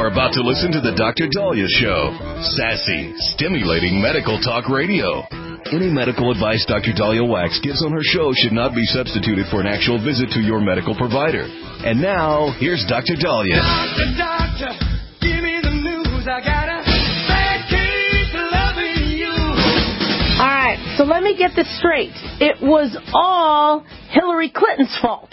about to listen to the Dr. Daliah Show. Sassy, stimulating medical talk radio. Any medical advice Dr. Daliah Wax gives on her show should not be substituted for an actual visit to your medical provider. And now, here's Dr. Daliah. Doctor, give me the news. I got a bad case of loving you. All right, so let me get this straight. It was all Hillary Clinton's fault.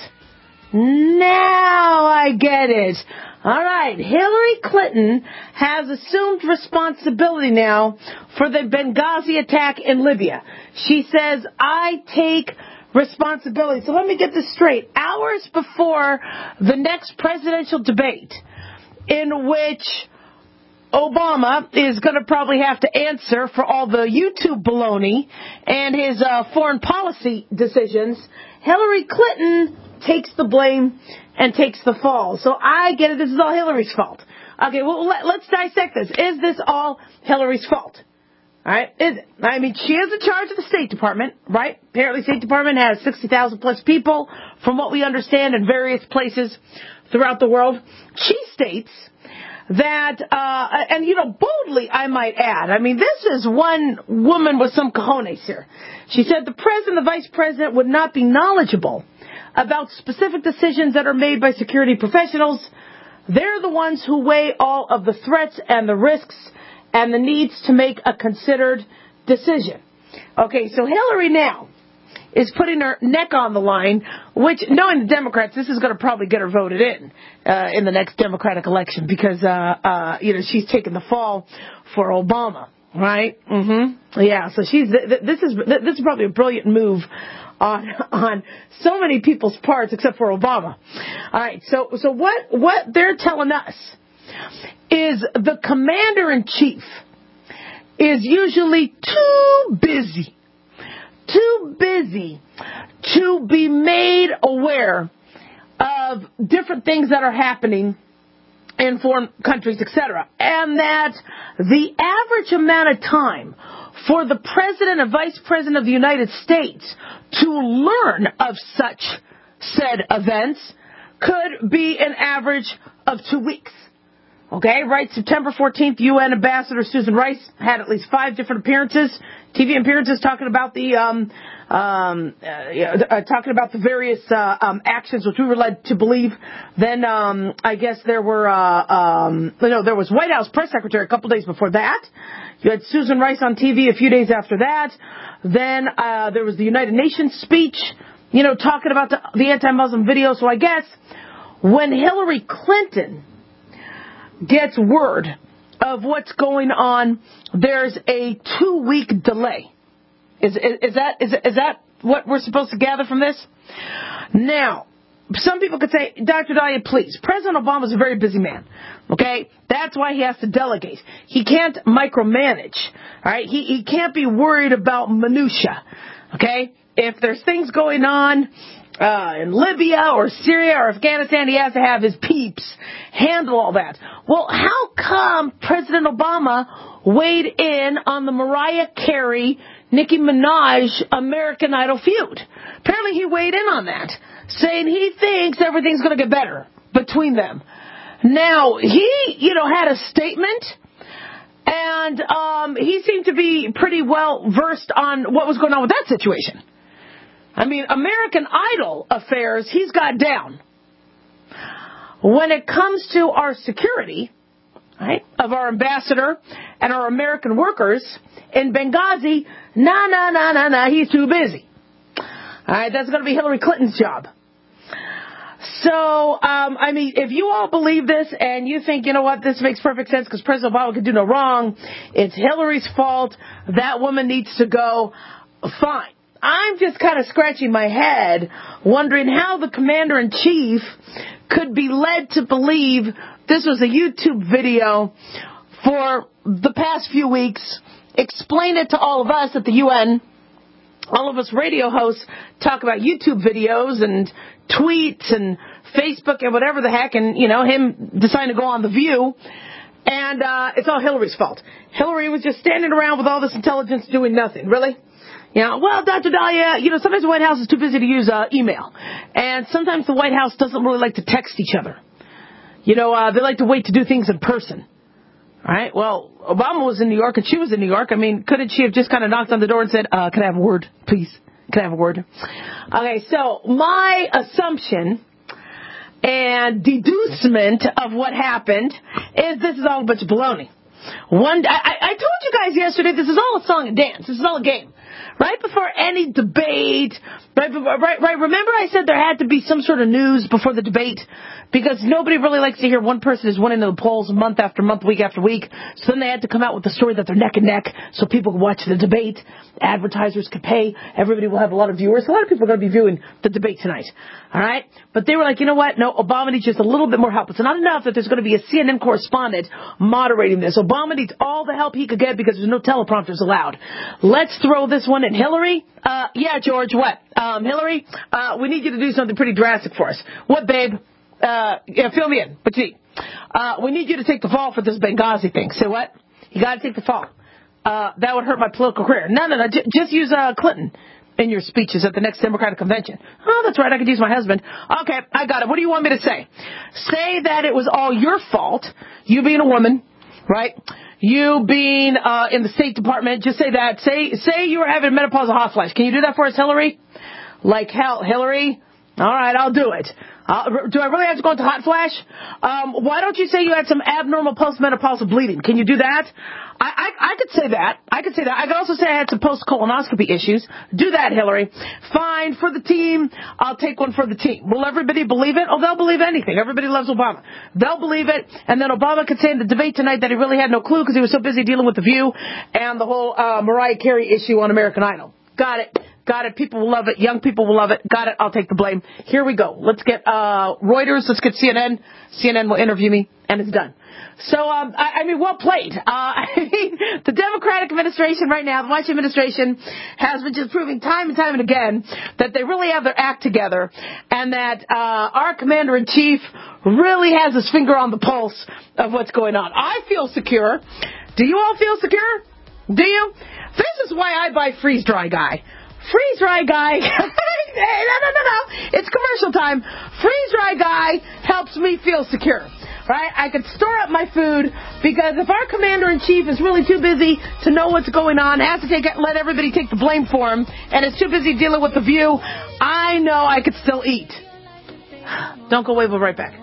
Now I get it. All right, Hillary Clinton has assumed responsibility now for the Benghazi attack in Libya. She says, I take responsibility. So let me get this straight. Hours before the next presidential debate, in which Obama is going to probably have to answer for all the YouTube baloney and his foreign policy decisions, Hillary Clinton takes the blame and takes the fall. So I get it. This is all Hillary's fault. Okay, well, let's dissect this. Is this all Hillary's fault? All right, is it? I mean, she is in charge of the State Department, right? Apparently, State Department has 60,000 plus people, from what we understand, in various places throughout the world. She states that, and boldly, I might add, I mean, this is one woman with some cojones here. She said the president, the vice president would not be knowledgeable about specific decisions that are made by security professionals. They're the ones who weigh all of the threats and the risks and the needs to make a considered decision. Okay, so Hillary now is putting her neck on the line, which, knowing the Democrats, this is going to probably get her voted in the next Democratic election because, she's taking the fall for Obama, right? Mm-hmm. Yeah, so this is probably a brilliant move on so many people's parts except for Obama. All right, so what they're telling us is the commander-in-chief is usually too busy to be made aware of different things that are happening in foreign countries, etc. And that the average amount of time for the president and vice president of the United States to learn of such said events could be an average of 2 weeks. Okay, right? September 14th, UN Ambassador Susan Rice had at least 5 different appearances, TV appearances, talking about the various actions which we were led to believe. Then I guess there were there was White House press secretary a couple days before that. You had Susan Rice on TV a few days after that. Then there was the United Nations speech, talking about the anti-Muslim video. So I guess when Hillary Clinton gets word of what's going on, there's a 2-week delay. Is that what we're supposed to gather from this? Now, some people could say, Dr. Daliah, please, President Obama's a very busy man. Okay? That's why he has to delegate. He can't micromanage. All right? He can't be worried about minutia. Okay? If there's things going on in Libya or Syria or Afghanistan, he has to have his peeps handle all that. Well, how come President Obama weighed in on the Mariah Carey, Nicki Minaj American Idol feud? Apparently he weighed in on that, saying he thinks everything's going to get better between them. Now, he, had a statement, and he seemed to be pretty well versed on what was going on with that situation. I mean, American Idol affairs, he's got down. When it comes to our security, right, of our ambassador and our American workers in Benghazi, he's too busy. All right, that's going to be Hillary Clinton's job. So, if you all believe this and you think, this makes perfect sense because President Obama could do no wrong, it's Hillary's fault, that woman needs to go, fine. I'm just kind of scratching my head, wondering how the commander-in-chief could be led to believe this was a YouTube video for the past few weeks, explain it to all of us at the UN. All of us radio hosts talk about YouTube videos and tweets and Facebook and whatever the heck, and, him deciding to go on The View. And it's all Hillary's fault. Hillary was just standing around with all this intelligence doing nothing. Really? Well, Dr. Daliah, sometimes the White House is too busy to use email. And sometimes the White House doesn't really like to text each other. they like to wait to do things in person. All right, well, Obama was in New York and she was in New York. I mean, couldn't she have just kind of knocked on the door and said, can I have a word, please? Can I have a word? Okay, so my assumption and deducement of what happened is this is all a bunch of baloney. I told you guys yesterday this is all a song and dance. This is all a game. Right before any debate, right, remember I said there had to be some sort of news before the debate? Because nobody really likes to hear one person is winning the polls month after month, week after week. So then they had to come out with the story that they're neck and neck so people can watch the debate. Advertisers could pay. Everybody will have a lot of viewers. A lot of people are going to be viewing the debate tonight. All right? But they were like, you know what? No, Obama needs just a little bit more help. It's not enough that there's going to be a CNN correspondent moderating this. Obama needs all the help he could get because there's no teleprompters allowed. Let's throw this one in. Hillary? Yeah, George, what? Hillary, we need you to do something pretty drastic for us. What, babe? Yeah, fill me in. But see, we need you to take the fall for this Benghazi thing. Say what? You got to take the fall. That would hurt my political career. No. Just use Clinton in your speeches at the next Democratic convention. Oh, that's right. I could use my husband. Okay, I got it. What do you want me to say? Say that it was all your fault. You being a woman, right? You being in the State Department. Just say that. Say you were having menopausal hot flash. Can you do that for us, Hillary? Like hell, Hillary. All right, I'll do it. Do I really have to go into hot flash? Why don't you say you had some abnormal postmenopausal bleeding? Can you do that? I could say that. I could also say I had some post-colonoscopy issues. Do that, Hillary. Fine. For the team, I'll take one for the team. Will everybody believe it? Oh, they'll believe anything. Everybody loves Obama. They'll believe it. And then Obama could say in the debate tonight that he really had no clue because he was so busy dealing with The View and the whole Mariah Carey issue on American Idol. Got it. People will love it. Young people will love it. Got it. I'll take the blame. Here we go. Let's get Reuters. Let's get CNN. CNN will interview me, and it's done. So, I mean, well played. The Democratic administration right now, the Washington administration, has been just proving time and time and again that they really have their act together, and that our commander-in-chief really has his finger on the pulse of what's going on. I feel secure. Do you all feel secure? Do you? This is why I buy Freeze Dry Guy. Freeze Dry Guy. No. It's commercial time. Freeze Dry Guy helps me feel secure. Right? I can store up my food because if our commander-in-chief is really too busy to know what's going on, has to let everybody take the blame for him, and is too busy dealing with The View, I know I could still eat. Don't go away. We'll be right back.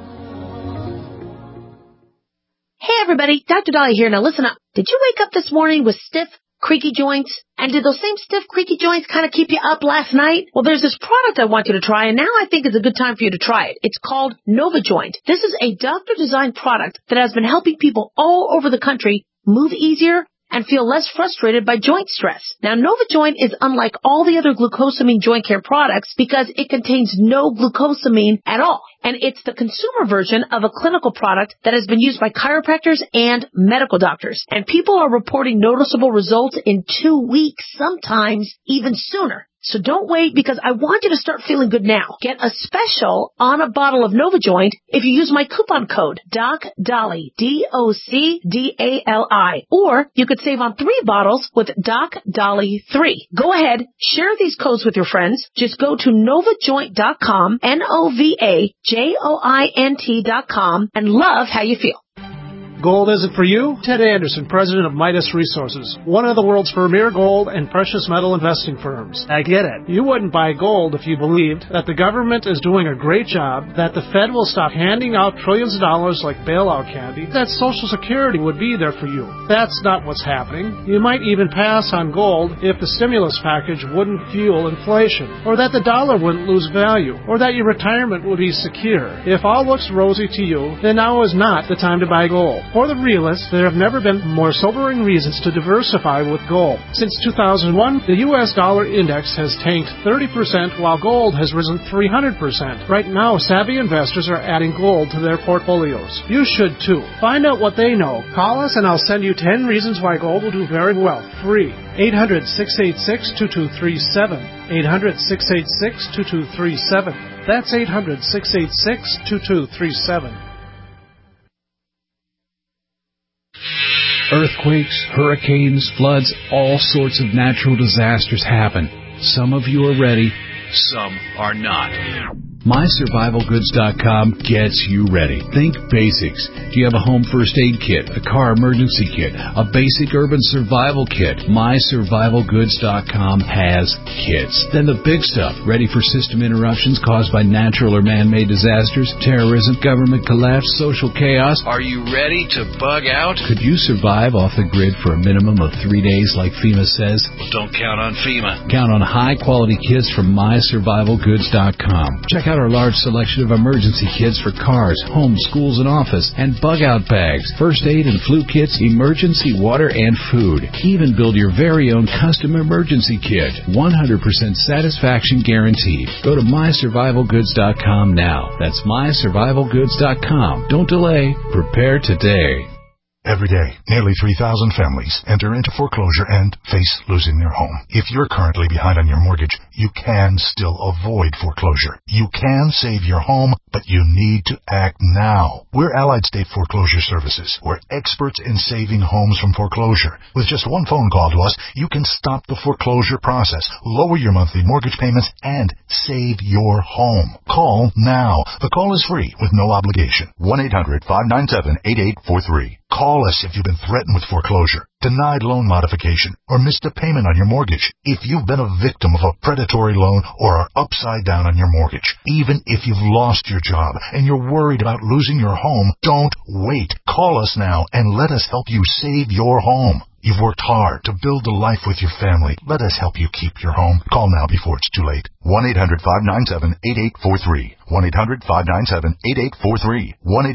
Hey, everybody. Dr. Dolly here. Now, listen up. Did you wake up this morning with stiff, creaky joints? And did those same stiff, creaky joints kind of keep you up last night? Well, there's this product I want you to try, and now I think it's a good time for you to try it. It's called NovaJoint. This is a doctor-designed product that has been helping people all over the country move easier and feel less frustrated by joint stress. Now, NovaJoint is unlike all the other glucosamine joint care products because it contains no glucosamine at all. And it's the consumer version of a clinical product that has been used by chiropractors and medical doctors. And people are reporting noticeable results in 2 weeks, sometimes even sooner. So don't wait because I want you to start feeling good now. Get a special on a bottle of NovaJoint if you use my coupon code DocDolly, DocDali. Or you could save on 3 bottles with DocDolly3. Go ahead, share these codes with your friends. Just go to NovaJoint.com, NovaJoint.com, and love how you feel. Gold isn't for you? Ted Anderson, president of Midas Resources, one of the world's premier gold and precious metal investing firms. I get it. You wouldn't buy gold if you believed that the government is doing a great job, that the Fed will stop handing out trillions of dollars like bailout candy, that Social Security would be there for you. That's not what's happening. You might even pass on gold if the stimulus package wouldn't fuel inflation, or that the dollar wouldn't lose value, or that your retirement would be secure. If all looks rosy to you, then now is not the time to buy gold. For the realists, there have never been more sobering reasons to diversify with gold. Since 2001, the U.S. dollar index has tanked 30% while gold has risen 300%. Right now, savvy investors are adding gold to their portfolios. You should too. Find out what they know. Call us and I'll send you 10 reasons why gold will do very well. Free. 800-686-2237. 800-686-2237. That's 800-686-2237. Earthquakes, hurricanes, floods, all sorts of natural disasters happen. Some of you are ready, some are not. MySurvivalGoods.com gets you ready. Think basics. Do you have a home first aid kit, a car emergency kit, a basic urban survival kit? MySurvivalGoods.com has kits. Then the big stuff, ready for system interruptions caused by natural or man-made disasters, terrorism, government collapse, social chaos. Are you ready to bug out? Could you survive off the grid for a minimum of 3 days like FEMA says? Well, don't count on FEMA. Count on high-quality kits from MySurvivalGoods.com. Check out our large selection of emergency kits for cars, homes, schools, and office, and bug-out bags, first aid and flu kits, emergency water, and food. Even build your very own custom emergency kit. 100% satisfaction guaranteed. Go to MySurvivalGoods.com now. That's MySurvivalGoods.com. Don't delay. Prepare today. Every day, nearly 3,000 families enter into foreclosure and face losing their home. If you're currently behind on your mortgage, you can still avoid foreclosure. You can save your home, but you need to act now. We're Allied State Foreclosure Services. We're experts in saving homes from foreclosure. With just one phone call to us, you can stop the foreclosure process, lower your monthly mortgage payments, and save your home. Call now. The call is free with no obligation. 1-800-597-8843. Call us if you've been threatened with foreclosure, denied loan modification, or missed a payment on your mortgage. If you've been a victim of a predatory loan or are upside down on your mortgage, even if you've lost your job and you're worried about losing your home, don't wait. Call us now and let us help you save your home. You've worked hard to build a life with your family. Let us help you keep your home. Call now before it's too late. 1-800-597-8843. 1-800-597-8843.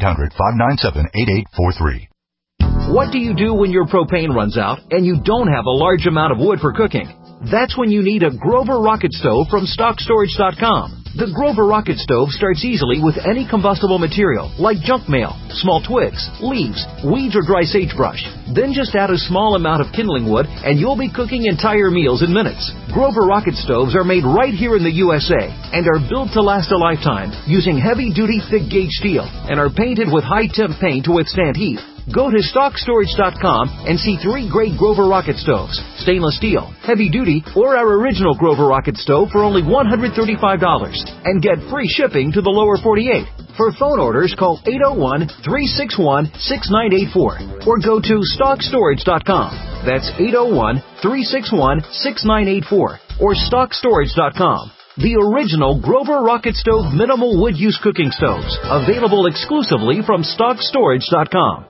1-800-597-8843. What do you do when your propane runs out and you don't have a large amount of wood for cooking? That's when you need a Grover Rocket Stove from StockStorage.com. The Grover Rocket Stove starts easily with any combustible material, like junk mail, small twigs, leaves, weeds, or dry sagebrush. Then just add a small amount of kindling wood and you'll be cooking entire meals in minutes. Grover Rocket Stoves are made right here in the USA and are built to last a lifetime using heavy-duty thick-gauge steel and are painted with high-temp paint to withstand heat. Go to StockStorage.com and see 3 great Grover Rocket Stoves, stainless steel, heavy-duty, or our original Grover Rocket Stove for only $135 and get free shipping to the lower 48. For phone orders, call 801-361-6984 or go to StockStorage.com. That's 801-361-6984 or StockStorage.com. The original Grover Rocket Stove minimal wood use cooking stoves, available exclusively from StockStorage.com.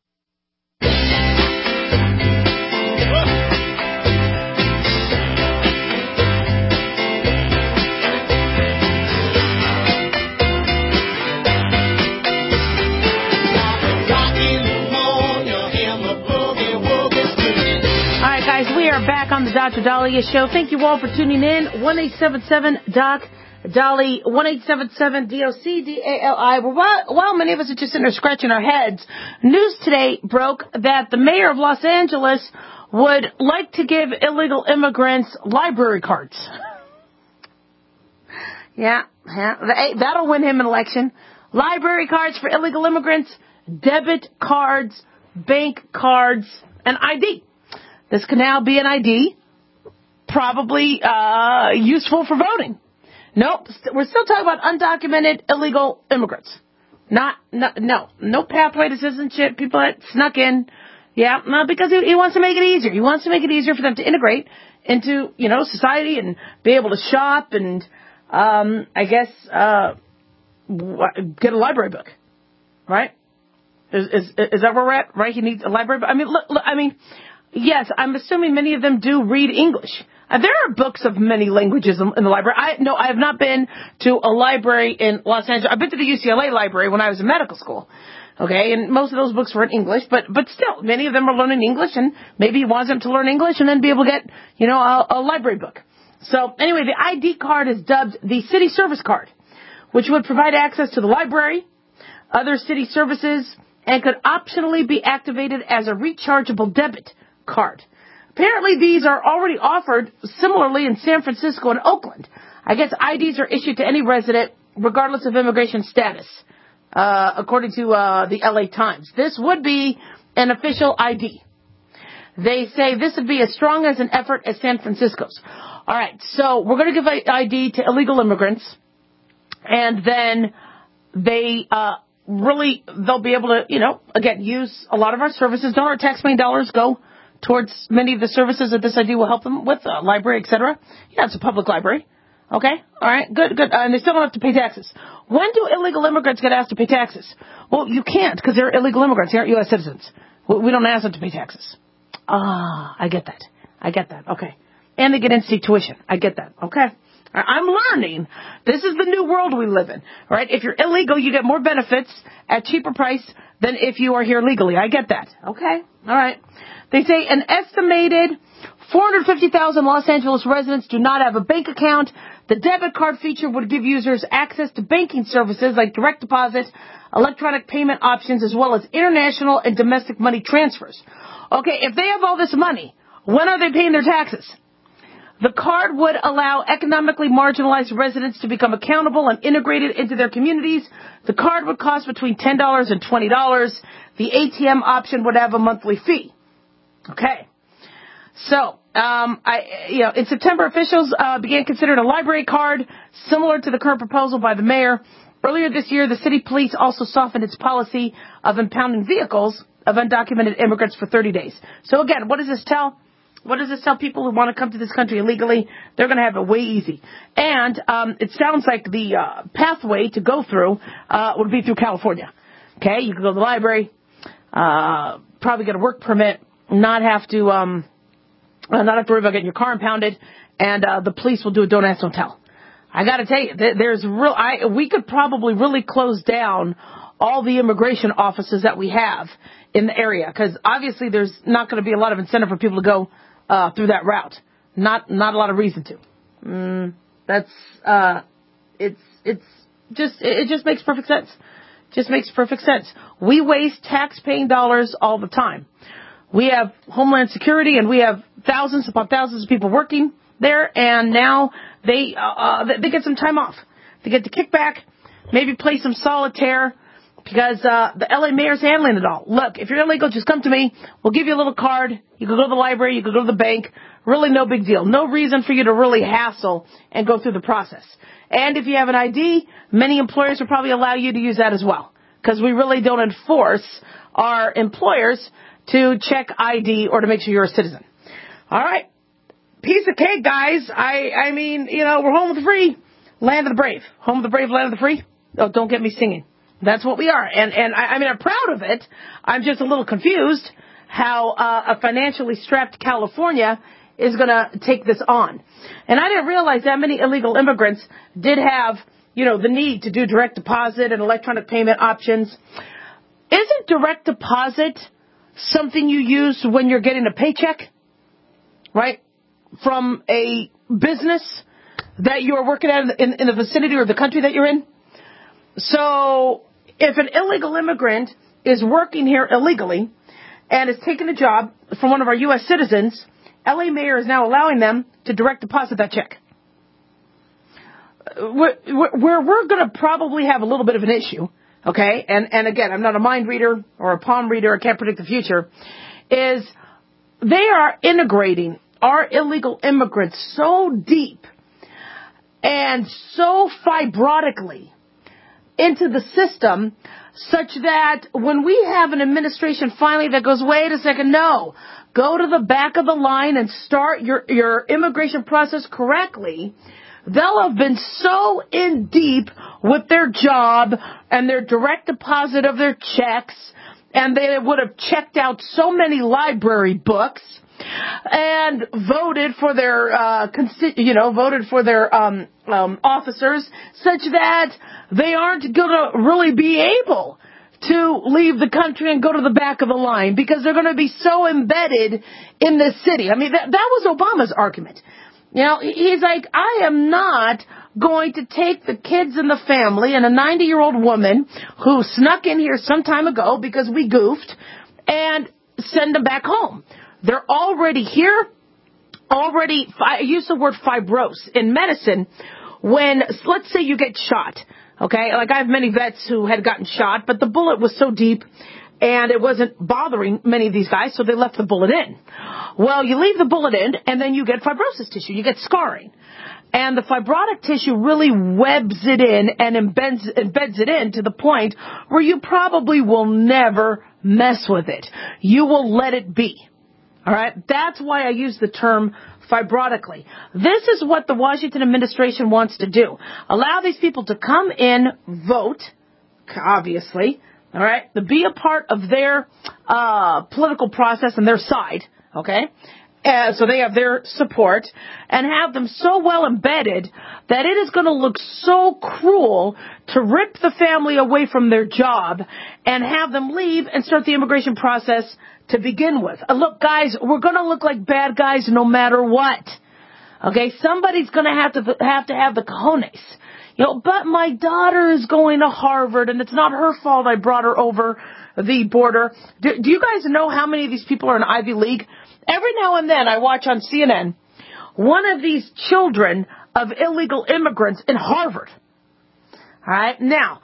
We are back on the Dr. Dahlia Show. Thank you all for tuning in. 1-877-DOC-DALI, 1-877-DOC-DALI. While many of us are just sitting there scratching our heads, news today broke that the mayor of Los Angeles would like to give illegal immigrants library cards. Yeah, that'll win him an election. Library cards for illegal immigrants, debit cards, bank cards, and ID. This can now be an ID, probably useful for voting. Nope, we're still talking about undocumented illegal immigrants. No pathway to citizenship, people that snuck in. Yeah, no, because he wants to make it easier. He wants to make it easier for them to integrate into, society and be able to shop and, get a library book, right? Is that where we're at? Right? He needs a library book. Yes, I'm assuming many of them do read English. There are books of many languages in the library. I have not been to a library in Los Angeles. I've been to the UCLA library when I was in medical school. Okay, and most of those books were in English, but still, many of them are learning English, and maybe he wants them to learn English and then be able to get, a library book. So anyway, the ID card is dubbed the City Service Card, which would provide access to the library, other city services, and could optionally be activated as a rechargeable debit card. Apparently, these are already offered similarly in San Francisco and Oakland. I guess IDs are issued to any resident, regardless of immigration status, according to the LA Times. This would be an official ID. They say this would be as strong as an effort as San Francisco's. All right, so we're going to give ID to illegal immigrants. And then they'll be able to, again, use a lot of our services. Don't our taxpaying dollars go towards many of the services that this ID will help them with, library, etc.? Yeah, it's a public library. Okay? All right, good. And they still don't have to pay taxes. When do illegal immigrants get asked to pay taxes? Well, you can't because they're illegal immigrants. They aren't U.S. citizens. We don't ask them to pay taxes. I get that. Okay. And they get in-state tuition. I get that. Okay. I'm learning. This is the new world we live in. Right? If you're illegal, you get more benefits at cheaper price than if you are here legally. I get that. Okay. All right. They say an estimated 450,000 Los Angeles residents do not have a bank account. The debit card feature would give users access to banking services like direct deposit, electronic payment options, as well as international and domestic money transfers. Okay, if they have all this money, when are they paying their taxes? The card would allow economically marginalized residents to become accountable and integrated into their communities. The card would cost between $10 and $20. The ATM option would have a monthly fee. Okay. So, in September, officials began considering a library card similar to the current proposal by the mayor. Earlier this year, the city police also softened its policy of impounding vehicles of undocumented immigrants for 30 days. So again, what does this tell? What does this tell people who want to come to this country illegally? They're going to have it way easy. And it sounds like the pathway to go through would be through California. Okay, you can go to the library, probably get a work permit, not have to worry about getting your car impounded, and the police will do a don't ask, don't tell. I got to tell you, we could probably really close down all the immigration offices that we have in the area, because obviously there's not going to be a lot of incentive for people to go through that route. Not a lot of reason to. It just makes perfect sense. Just makes perfect sense. We waste tax-paying dollars all the time. We have Homeland Security, and we have thousands upon thousands of people working there, and now they get some time off. They get to kick back, maybe play some solitaire, because the LA mayor's handling it all. Look, if you're illegal, just come to me. We'll give you a little card. You can go to the library. You can go to the bank. Really no big deal. No reason for you to really hassle and go through the process. And if you have an ID, many employers will probably allow you to use that as well, because we really don't enforce our employers to check ID or to make sure you're a citizen. All right. Piece of cake, guys. I mean, we're home of the free, land of the brave. Home of the brave, land of the free. Oh, don't get me singing. That's what we are. And I'm proud of it. I'm just a little confused how a financially strapped California is going to take this on. And I didn't realize that many illegal immigrants did have, the need to do direct deposit and electronic payment options. Isn't direct deposit something you use when you're getting a paycheck, right, from a business that you're working at in the vicinity or the country that you're in? So if an illegal immigrant is working here illegally and is taking a job from one of our U.S. citizens, LA mayor is now allowing them to direct deposit that check. Where we're going to probably have a little bit of an issue, okay, and again, I'm not a mind reader or a palm reader, I can't predict the future, is they are integrating our illegal immigrants so deep and so fibrotically into the system such that when we have an administration finally that goes, wait a second, no, go to the back of the line and start your immigration process correctly, they'll have been so in deep with their job and their direct deposit of their checks, and they would have checked out so many library books and voted for their, officers, such that they aren't going to really be able to leave the country and go to the back of the line because they're going to be so embedded in this city. I mean, that was Obama's argument. He's like, I am not going to take the kids and the family and a 90-year-old woman who snuck in here some time ago because we goofed and send them back home. They're already here. I use the word fibrose in medicine when, let's say you get shot, okay? Like I have many vets who had gotten shot, but the bullet was so deep and it wasn't bothering many of these guys, so they left the bullet in. Well, you leave the bullet in, and then you get fibrosis tissue. You get scarring. And the fibrotic tissue really webs it in and embeds it in to the point where you probably will never mess with it. You will let it be. All right? That's why I use the term fibrotically. This is what the Washington administration wants to do. Allow these people to come in, vote, obviously, all right, to be a part of their political process and their side, okay? So they have their support, and have them so well embedded that it is going to look so cruel to rip the family away from their job and have them leave and start the immigration process to begin with. Look, guys, we're going to look like bad guys no matter what. Okay, somebody's going to have the cojones. You know, but my daughter is going to Harvard, and it's not her fault I brought her over the border. Do you guys know how many of these people are in Ivy League? Every now and then I watch on CNN one of these children of illegal immigrants in Harvard. All right. Now,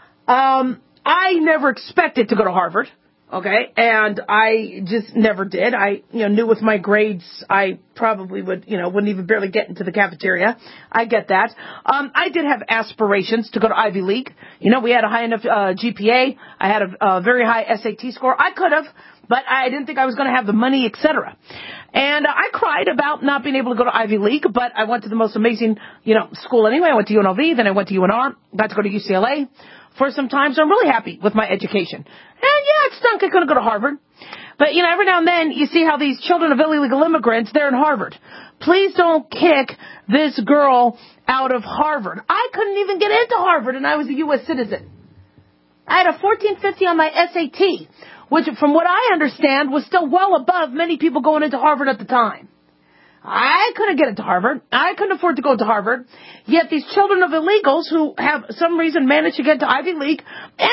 I never expected to go to Harvard. Okay. And I just never did. I, knew with my grades, I probably wouldn't even barely get into the cafeteria. I get that. I did have aspirations to go to Ivy League. We had a high enough GPA. I had a very high SAT score. I could have, but I didn't think I was going to have the money, etc. And I cried about not being able to go to Ivy League, but I went to the most amazing, school anyway. I went to UNLV, then I went to UNR, got to go to UCLA for some time, so I'm really happy with my education. And yeah, it stunk. I couldn't go to Harvard. But, every now and then you see how these children of illegal immigrants, they're in Harvard. Please don't kick this girl out of Harvard. I couldn't even get into Harvard, and I was a U.S. citizen. I had a 1450 on my SAT, which, from what I understand, was still well above many people going into Harvard at the time. I couldn't get into Harvard. I couldn't afford to go to Harvard. Yet these children of illegals who have some reason managed to get to Ivy League, and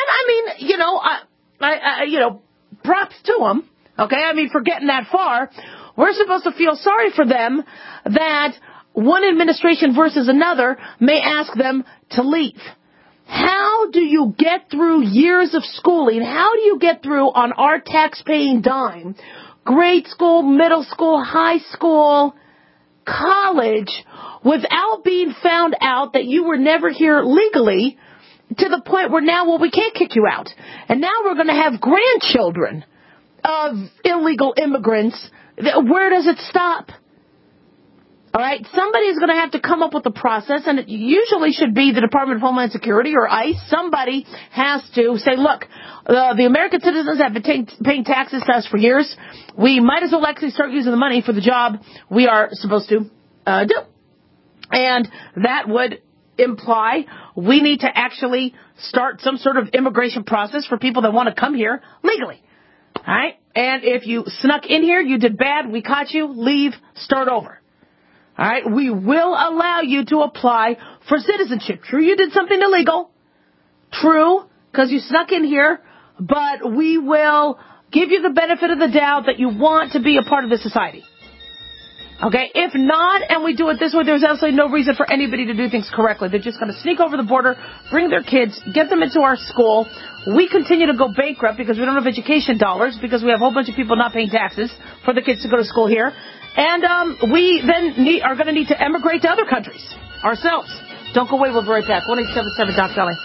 props to them, okay? For getting that far. We're supposed to feel sorry for them that one administration versus another may ask them to leave. How do you get through years of schooling? How do you get through on our tax-paying dime, grade school, middle school, high school, college, without being found out that you were never here legally, to the point where now, we can't kick you out. And now we're going to have grandchildren of illegal immigrants. Where does it stop? All right, somebody's going to have to come up with a process, and it usually should be the Department of Homeland Security or ICE. Somebody has to say, look, the American citizens have been paying taxes to us for years. We might as well actually start using the money for the job we are supposed to do. And that would imply we need to actually start some sort of immigration process for people that want to come here legally. All right, and if you snuck in here, you did bad, we caught you, leave, start over. All right, we will allow you to apply for citizenship. True, you did something illegal. True, because you snuck in here, but we will give you the benefit of the doubt that you want to be a part of the society. Okay, if not, and we do it this way, there's absolutely no reason for anybody to do things correctly. They're just going to sneak over the border, bring their kids, get them into our school. We continue to go bankrupt because we don't have education dollars, because we have a whole bunch of people not paying taxes for the kids to go to school here. And we then are going to need to emigrate to other countries ourselves. Don't go away. We'll be right back. 1-877 Doc Dolly.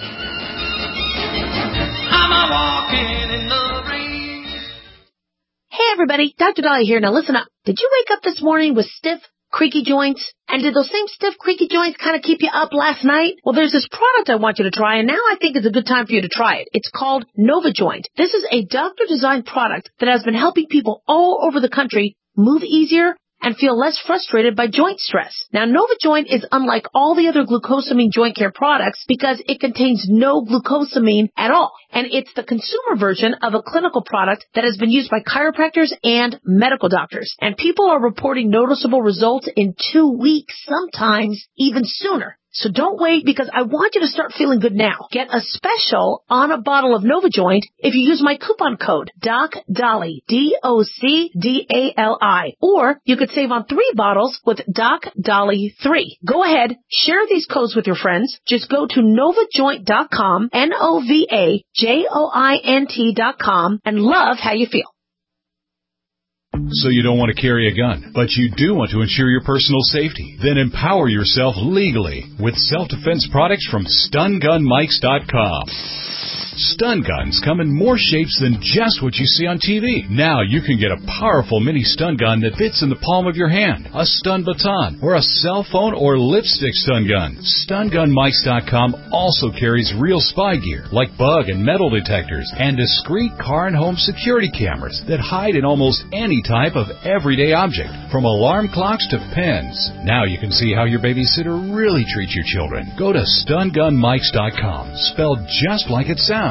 I'm a walking in the rain. Hey everybody, Dr. Dolly here. Now listen up. Did you wake up this morning with stiff, creaky joints? And did those same stiff, creaky joints kind of keep you up last night? Well, there's this product I want you to try, and now I think it's a good time for you to try it. It's called NovaJoint. This is a doctor-designed product that has been helping people all over the country move easier and feel less frustrated by joint stress. Now, NovaJoint is unlike all the other glucosamine joint care products because it contains no glucosamine at all. And it's the consumer version of a clinical product that has been used by chiropractors and medical doctors. And people are reporting noticeable results in 2 weeks, sometimes even sooner. So don't wait, because I want you to start feeling good now. Get a special on a bottle of NovaJoint if you use my coupon code DocDolly, DocDali. Or you could save on 3 bottles with DocDolly3. Go ahead, share these codes with your friends. Just go to NovaJoint.com, NovaJoint.com, and love how you feel. So you don't want to carry a gun, but you do want to ensure your personal safety. Then empower yourself legally with self-defense products from StunGunMikes.com. Stun guns come in more shapes than just what you see on TV. Now you can get a powerful mini stun gun that fits in the palm of your hand, a stun baton, or a cell phone or lipstick stun gun. StunGunMikes.com also carries real spy gear like bug and metal detectors and discreet car and home security cameras that hide in almost any type of everyday object, from alarm clocks to pens. Now you can see how your babysitter really treats your children. Go to StunGunMikes.com, spelled just like it sounds.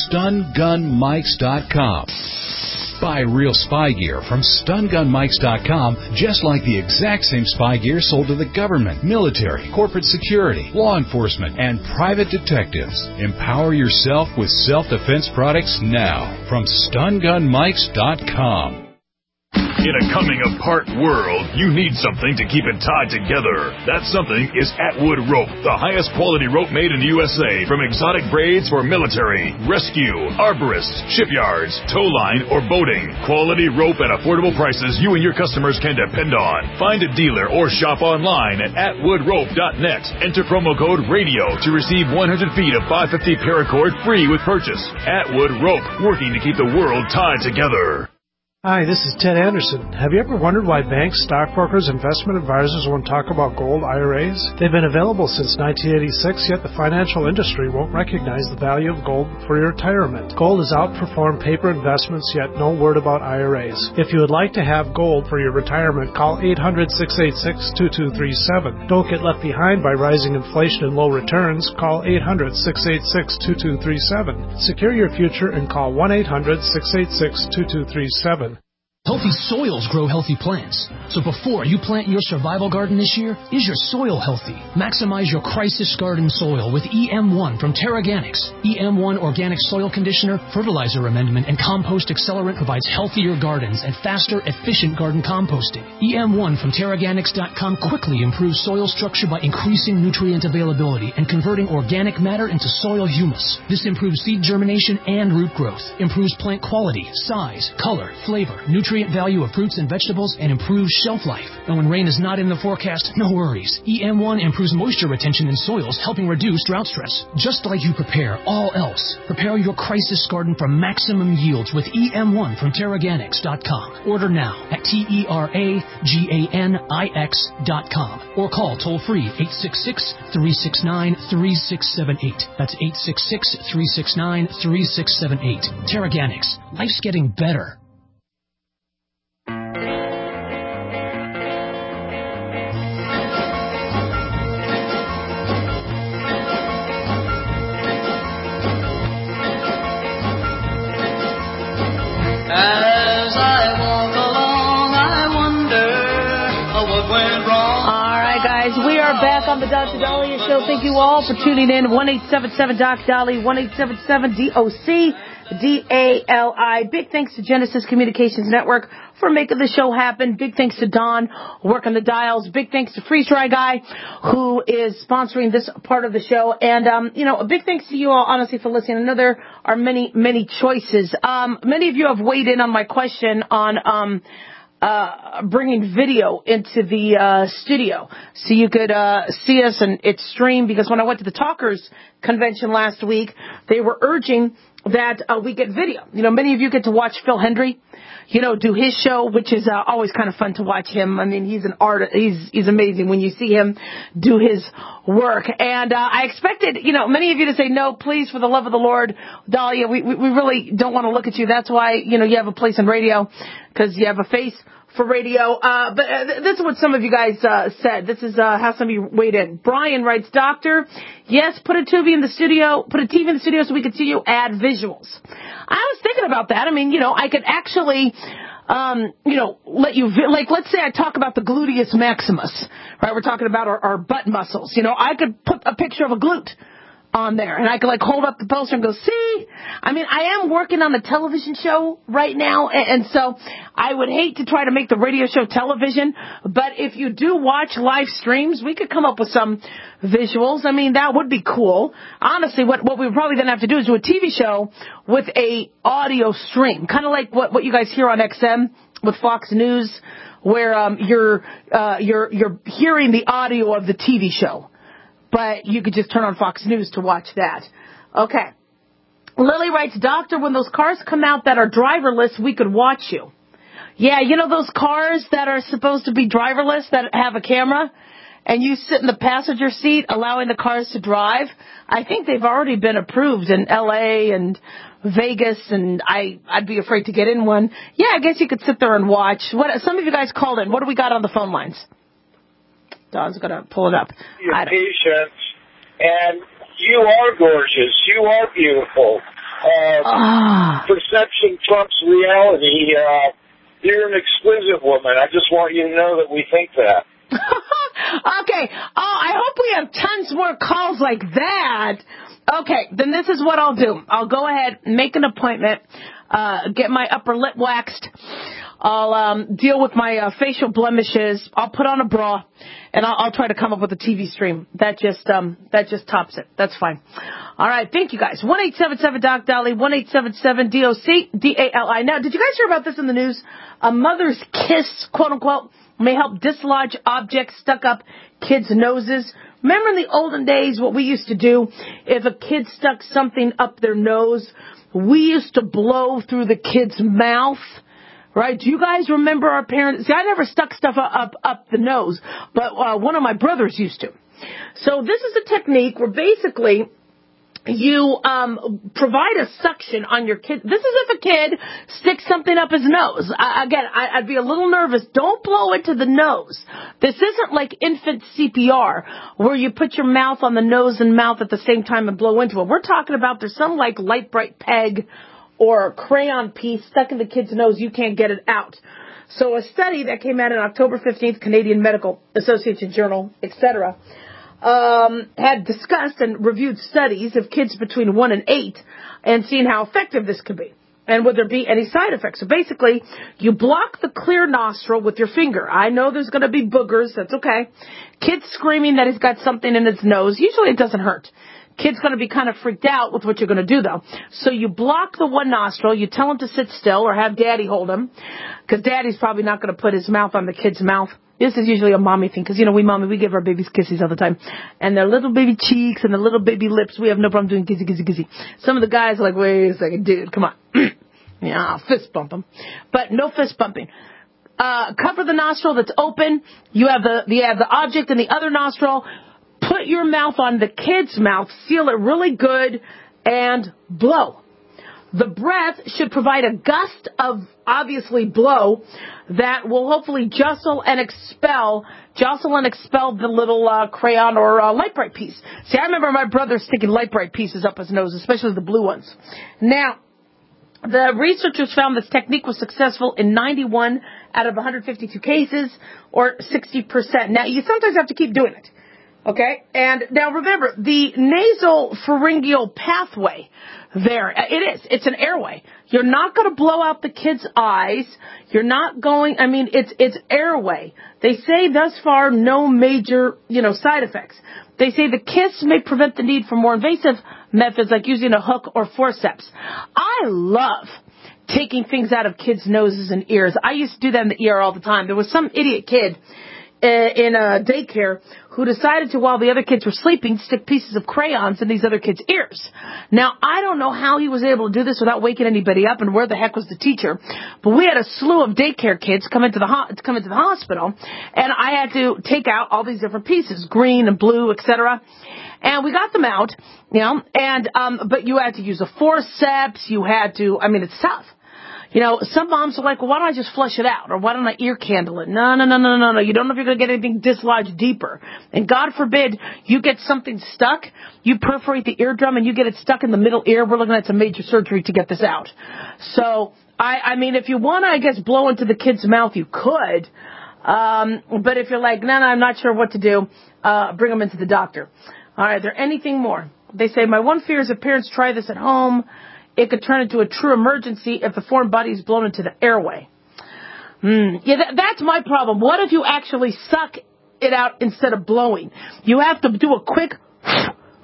StunGunMikes.com. Buy real spy gear from StunGunMikes.com, just like the exact same spy gear sold to the government, military, corporate security, law enforcement, and private detectives. Empower yourself with self-defense products now from StunGunMikes.com. In a coming-apart world, you need something to keep it tied together. That something is Atwood Rope, the highest quality rope made in the USA, from exotic braids for military, rescue, arborists, shipyards, tow line, or boating. Quality rope at affordable prices you and your customers can depend on. Find a dealer or shop online at atwoodrope.net. Enter promo code RADIO to receive 100 feet of 550 paracord free with purchase. Atwood Rope, working to keep the world tied together. Hi, this is Ted Anderson. Have you ever wondered why banks, stockbrokers, investment advisors won't talk about gold IRAs? They've been available since 1986, yet the financial industry won't recognize the value of gold for your retirement. Gold has outperformed paper investments, yet no word about IRAs. If you would like to have gold for your retirement, call 800-686-2237. Don't get left behind by rising inflation and low returns. Call 800-686-2237. Secure your future and call 1-800-686-2237. Healthy soils grow healthy plants. So before you plant your survival garden this year, is your soil healthy? Maximize your crisis garden soil with EM1 from Terraganics. EM1 Organic Soil Conditioner, Fertilizer Amendment, and Compost Accelerant provides healthier gardens and faster, efficient garden composting. EM1 from Terraganics.com quickly improves soil structure by increasing nutrient availability and converting organic matter into soil humus. This improves seed germination and root growth, improves plant quality, size, color, flavor, nutrient value of fruits and vegetables, and improves shelf life. And when rain is not in the forecast, no worries. EM1 improves moisture retention in soils, helping reduce drought stress. Just like you prepare all else, prepare your crisis garden for maximum yields with EM1 from Terraganics.com. Order now at TERAGANIX.com or call toll-free 866-369-3678. That's 866-369-3678. Terraganics. Life's getting better. As I walk along, I wonder what went wrong. All right, guys, we are back on the Dr. Dahlia Show. Thank you all for tuning in. 1-877-DOC-DALI, 1-877-DOC-DALI. Big thanks to Genesis Communications Network for making the show happen. Big thanks to Don, working the dials. Big thanks to Freeze Dry Guy, who is sponsoring this part of the show. And, a big thanks to you all, honestly, for listening. I know there are many, many choices. Many of you have weighed in on my question on bringing video into the studio so you could see us and it's streamed, because when I went to the Talkers convention last week, they were urging that we get video. Many of you get to watch Phil Hendry, do his show, which is always kind of fun to watch him. I mean, he's an artist. He's amazing when you see him do his work. And I expected, many of you to say, no, please, for the love of the Lord, Dahlia, we really don't want to look at you. That's why, you have a place in radio, because you have a face for radio. But this is what some of you guys said. This is how some of you weighed in. Brian writes, Doctor, yes, put a TV in the studio so we could see you, add visuals. I was thinking about that. I mean, I could actually, let you, let's say I talk about the gluteus maximus, right? We're talking about our butt muscles. I could put a picture of a glute on there, and I could hold up the poster and go, see? I mean, I am working on a television show right now, and so I would hate to try to make the radio show television, but if you do watch live streams, we could come up with some visuals. I mean, that would be cool. Honestly, what we're probably going to have to do is do a TV show with a audio stream, kind of like what you guys hear on XM. with Fox News, where you're hearing the audio of the TV show, but you could just turn on Fox News to watch that. Okay. Lily writes, Doctor, when those cars come out that are driverless, we could watch you. Yeah, you know those cars that are supposed to be driverless that have a camera? And you sit in the passenger seat allowing the cars to drive? I think they've already been approved in L.A. and Vegas, and I'd be afraid to get in one. Yeah, I guess you could sit there and watch. Some of you guys called in. What do we got on the phone lines? Don's going to pull it up. Your patience, and you are gorgeous. You are beautiful. Perception trumps reality. You're an exquisite woman. I just want you to know that we think that. Okay. Oh, I hope we have tons more calls like that. Okay, then this is what I'll do. I'll go ahead, make an appointment, get my upper lip waxed. I'll deal with my facial blemishes. I'll put on a bra, and I'll try to come up with a TV stream. That just tops it. That's fine. All right, thank you guys. 1-877-DOC-DALI, 1-877-DOC-DALI. Now, did you guys hear about this in the news? A mother's kiss, quote unquote, may help dislodge objects stuck up kids' noses. Remember in the olden days what we used to do? If a kid stuck something up their nose, we used to blow through the kid's mouth. Right? Do you guys remember our parents? See, I never stuck stuff up the nose, but one of my brothers used to. So this is a technique where basically you provide a suction on your kid. This is if a kid sticks something up his nose. I'd be a little nervous. Don't blow into the nose. This isn't like infant CPR where you put your mouth on the nose and mouth at the same time and blow into it. We're talking about there's some like light bright peg or a crayon piece stuck in the kid's nose. You can't get it out. So a study that came out in October 15th, Canadian Medical Association Journal, etc., had discussed and reviewed studies of kids between 1 and 8 and seen how effective this could be and would there be any side effects. So basically, you block the clear nostril with your finger. I know there's going to be boogers. That's okay. Kid's screaming that he's got something in his nose. Usually it doesn't hurt. Kid's going to be kind of freaked out with what you're going to do, though. So you block the one nostril. You tell him to sit still or have Daddy hold him because Daddy's probably not going to put his mouth on the kid's mouth. This is usually a mommy thing because, you know, we give our babies kisses all the time. And their little baby cheeks and the little baby lips, we have no problem doing kissy, kissy, kissy. Some of the guys are like, wait a second, dude, come on. Yeah, I'll fist bump them. But no fist bumping. Cover the nostril that's open. You have the object in the other nostril. Put your mouth on the kid's mouth, seal it really good, and blow. The breath should provide a gust of, obviously, blow that will hopefully jostle and expel the little crayon or light bright piece. See, I remember my brother sticking light bright pieces up his nose, especially the blue ones. Now, the researchers found this technique was successful in 91 out of 152 cases, or 60%. Now, you sometimes have to keep doing it. Okay, and now remember, the nasal pharyngeal pathway there, it's an airway. You're not going to blow out the kid's eyes. You're not going, it's airway. They say thus far no major, side effects. They say the kiss may prevent the need for more invasive methods like using a hook or forceps. I love taking things out of kids' noses and ears. I used to do that in the ER all the time. There was some idiot kid in a daycare who decided to, while the other kids were sleeping, stick pieces of crayons in these other kids' ears. Now, I don't know how he was able to do this without waking anybody up, and where the heck was the teacher. But we had a slew of daycare kids come into the hospital, and I had to take out all these different pieces, green and blue, etc. And we got them out, but you had to use a forceps. You had to, it's tough. Some moms are like, well, why don't I just flush it out? Or why don't I ear candle it? No. You don't know if you're going to get anything dislodged deeper. And God forbid you get something stuck, you perforate the eardrum and you get it stuck in the middle ear. We're looking at some major surgery to get this out. So, if you want to, I guess, blow into the kid's mouth, you could. But if you're like, no, I'm not sure what to do, bring them into the doctor. All right, is there anything more? They say, my one fear is if parents try this at home, it could turn into a true emergency if the foreign body is blown into the airway. Yeah, that's my problem. What if you actually suck it out instead of blowing? You have to do a quick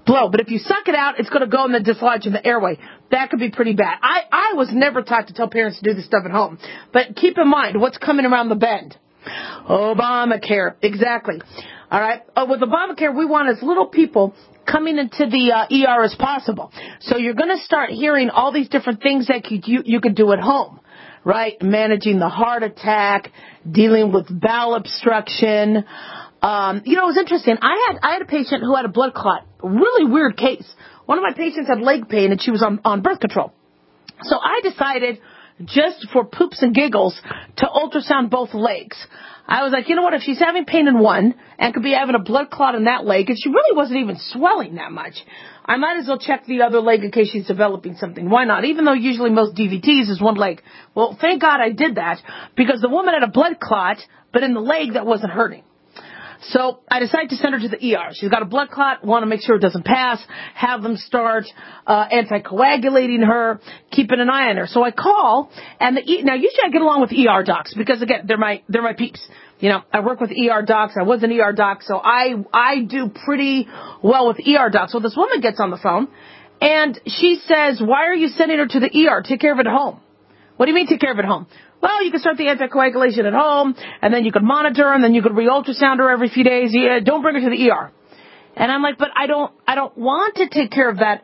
blow. But if you suck it out, it's going to go and then dislodge in the airway. That could be pretty bad. I was never taught to tell parents to do this stuff at home. But keep in mind what's coming around the bend. Obamacare. Exactly. All right. With Obamacare, we want as little people coming into the ER as possible. So you're going to start hearing all these different things that you could do at home, right? Managing the heart attack, dealing with bowel obstruction. It was interesting. I had a patient who had a blood clot. Really weird case. One of my patients had leg pain, and she was on birth control. So I decided, just for poops and giggles, to ultrasound both legs. I was like, you know what, if she's having pain in one and could be having a blood clot in that leg, and she really wasn't even swelling that much, I might as well check the other leg in case she's developing something. Why not? Even though usually most DVTs is one leg. Well, thank God I did that, because the woman had a blood clot, but in the leg that wasn't hurting. So I decided to send her to the ER. She's got a blood clot, want to make sure it doesn't pass, have them start anticoagulating her, keeping an eye on her. So I call, and now usually I get along with ER docs because, again, they're my peeps. You know, I work with ER docs. I was an ER doc, so I do pretty well with ER docs. So this woman gets on the phone, and she says, "Why are you sending her to the ER? Take care of it at home." What do you mean take care of it at home? Well, you can start the anticoagulation at home, and then you could monitor her, and then you could re-ultrasound her every few days. Yeah, don't bring her to the ER. And I'm like, but I don't want to take care of that.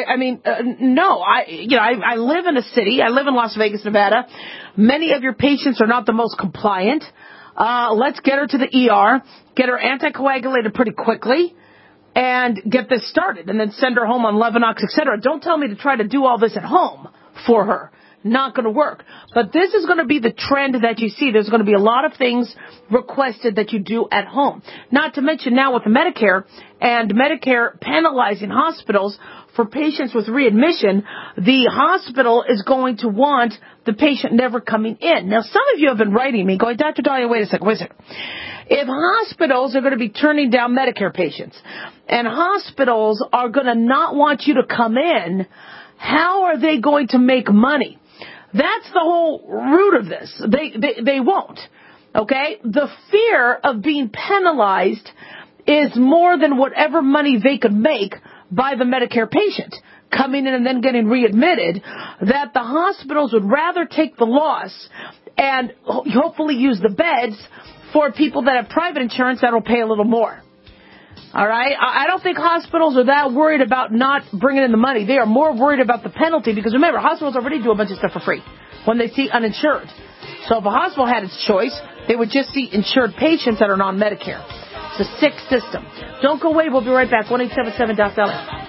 No. I live in a city. I live in Las Vegas, Nevada. Many of your patients are not the most compliant. Let's get her to the ER, get her anticoagulated pretty quickly, and get this started, and then send her home on Levinox, etc. Don't tell me to try to do all this at home for her. Not going to work. But this is going to be the trend that you see. There's going to be a lot of things requested that you do at home. Not to mention now with Medicare and Medicare penalizing hospitals for patients with readmission, the hospital is going to want the patient never coming in. Now, some of you have been writing me going, Dr. Dahlia, wait a second. If hospitals are going to be turning down Medicare patients and hospitals are going to not want you to come in, how are they going to make money? That's the whole root of this. They won't. Okay? The fear of being penalized is more than whatever money they could make by the Medicare patient coming in and then getting readmitted, that the hospitals would rather take the loss and hopefully use the beds for people that have private insurance that will pay a little more. All right? I don't think hospitals are that worried about not bringing in the money. They are more worried about the penalty because, remember, hospitals already do a bunch of stuff for free when they see uninsured. So if a hospital had its choice, they would just see insured patients that are non-Medicare. It's a sick system. Don't go away. We'll be right back. 1-877-DOC-LA.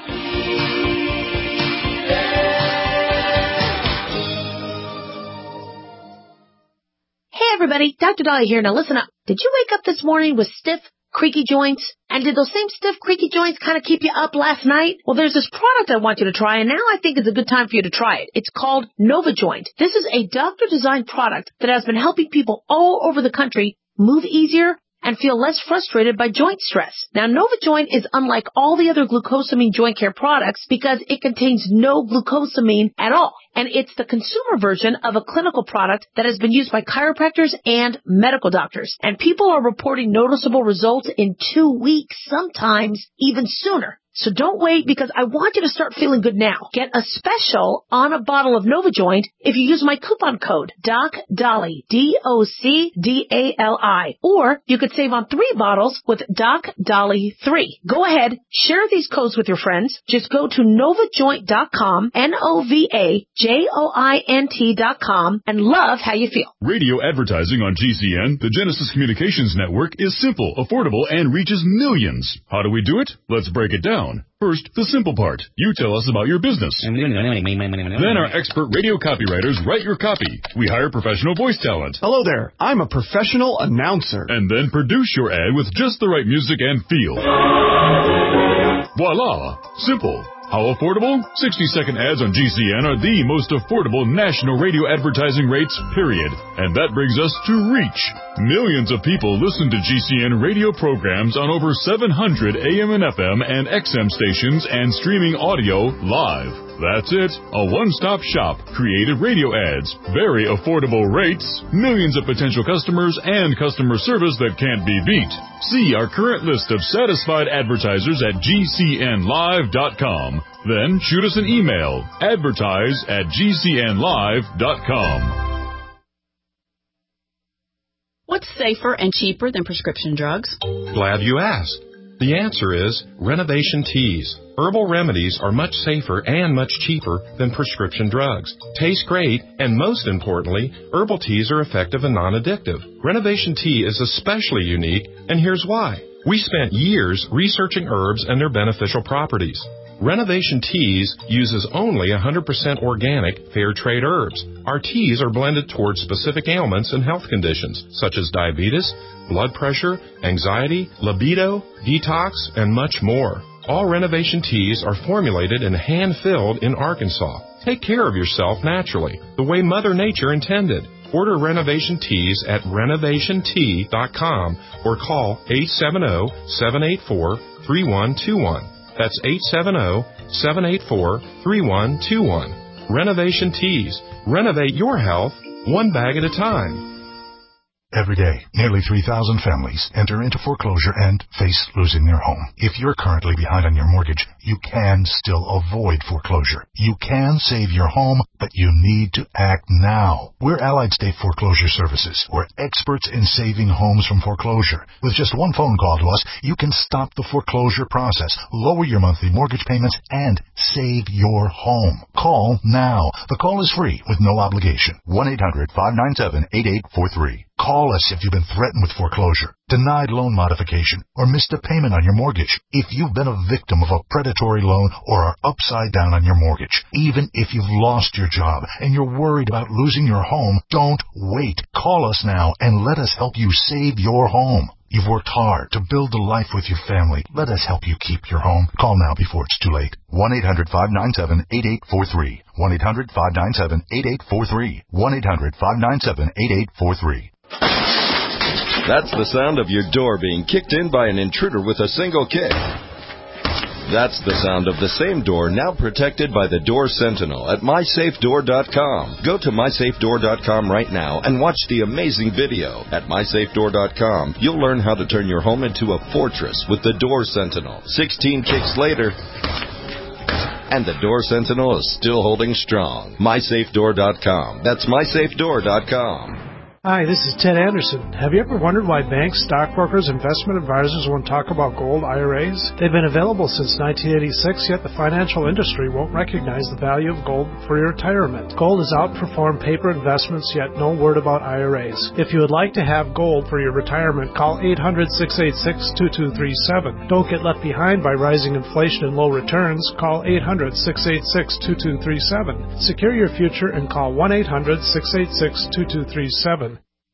Hey, everybody. Dr. Dahlia here. Now, listen up. Did you wake up this morning with stiff, creaky joints? And did those same stiff, creaky joints kind of keep you up last night? Well, there's this product I want you to try, and now I think it's a good time for you to try it. It's called NovaJoint. This is a doctor-designed product that has been helping people all over the country move easier and feel less frustrated by joint stress. Now, NovaJoint is unlike all the other glucosamine joint care products because it contains no glucosamine at all. And it's the consumer version of a clinical product that has been used by chiropractors and medical doctors. And people are reporting noticeable results in 2 weeks, sometimes even sooner. So don't wait, because I want you to start feeling good now. Get a special on a bottle of NovaJoint if you use my coupon code DOCDALI, DOCDALI. Or you could save on 3 bottles with DOCDALI3. Go ahead, share these codes with your friends. Just go to NovaJoint.com, NovaJoint.com, and love how you feel. Radio advertising on GCN, the Genesis Communications Network, is simple, affordable, and reaches millions. How do we do it? Let's break it down. First, the simple part. You tell us about your business. Then our expert radio copywriters write your copy. We hire professional voice talent. Hello there. I'm a professional announcer. And then produce your ad with just the right music and feel. Voila! Simple. How affordable? 60-second ads on GCN are the most affordable national radio advertising rates, period. And that brings us to reach. Millions of people listen to GCN radio programs on over 700 AM and FM and XM stations and streaming audio live. That's it. A one-stop shop. Creative radio ads. Very affordable rates. Millions of potential customers and customer service that can't be beat. See our current list of satisfied advertisers at GCNlive.com. Then shoot us an email. advertise@GCNlive.com. What's safer and cheaper than prescription drugs? Glad you asked. The answer is Renovation Teas. Herbal remedies are much safer and much cheaper than prescription drugs. Taste great, and most importantly, herbal teas are effective and non-addictive. Renovation Tea is especially unique, and here's why. We spent years researching herbs and their beneficial properties. Renovation Teas uses only 100% organic, fair trade herbs. Our teas are blended towards specific ailments and health conditions, such as diabetes, blood pressure, anxiety, libido, detox, and much more. All Renovation Teas are formulated and hand-filled in Arkansas. Take care of yourself naturally, the way Mother Nature intended. Order Renovation Teas at renovationtea.com or call 870-784-3121. That's 870-784-3121. Renovation Teas. Renovate your health one bag at a time. Every day, nearly 3,000 families enter into foreclosure and face losing their home. If you're currently behind on your mortgage, you can still avoid foreclosure. You can save your home, but you need to act now. We're Allied State Foreclosure Services. We're experts in saving homes from foreclosure. With just one phone call to us, you can stop the foreclosure process, lower your monthly mortgage payments, and save your home. Call now. The call is free with no obligation. 1-800-597-8843. Call us if you've been threatened with foreclosure, denied loan modification, or missed a payment on your mortgage. If you've been a victim of a predatory loan or are upside down on your mortgage, even if you've lost your job and you're worried about losing your home, don't wait. Call us now and let us help you save your home. You've worked hard to build a life with your family. Let us help you keep your home. Call now before it's too late. 1-800-597-8843. 1-800-597-8843. 1-800-597-8843. That's the sound of your door being kicked in by an intruder with a single kick. That's the sound of the same door now protected by the Door Sentinel at MySafeDoor.com. Go to MySafeDoor.com right now and watch the amazing video. At MySafeDoor.com, you'll learn how to turn your home into a fortress with the Door Sentinel. 16 kicks later, and the Door Sentinel is still holding strong. MySafeDoor.com. That's MySafeDoor.com. Hi, this is Ted Anderson. Have you ever wondered why banks, stockbrokers, investment advisors won't talk about gold IRAs? They've been available since 1986, yet the financial industry won't recognize the value of gold for your retirement. Gold has outperformed paper investments, yet no word about IRAs. If you would like to have gold for your retirement, call 800-686-2237. Don't get left behind by rising inflation and low returns. Call 800-686-2237. Secure your future and call 1-800-686-2237.